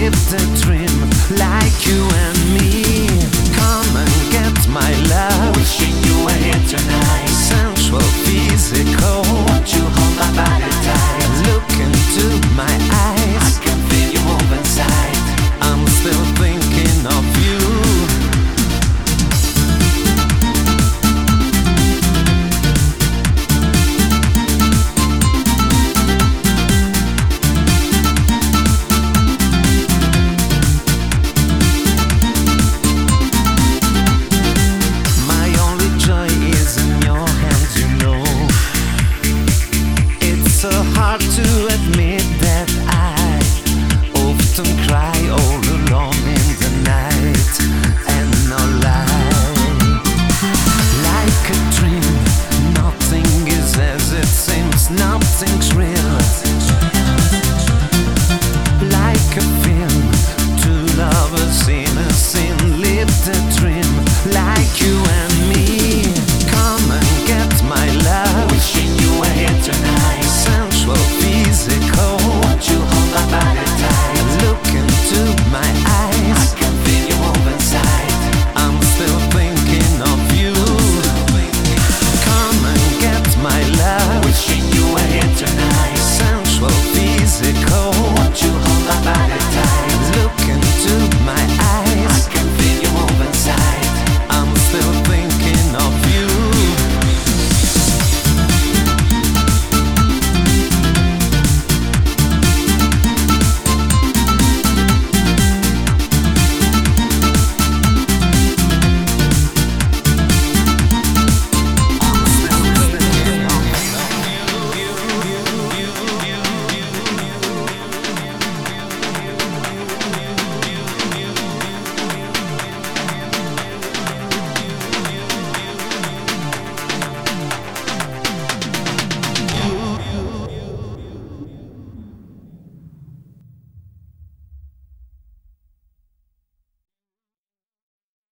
lived a dream like you and me. Come and get my love, wishing you were here tonight. Sensual, physical, won't you hold my body tight? Look into my eyes, I can feel you move inside. I'm still thinking of you. Hard to admit that I often cry all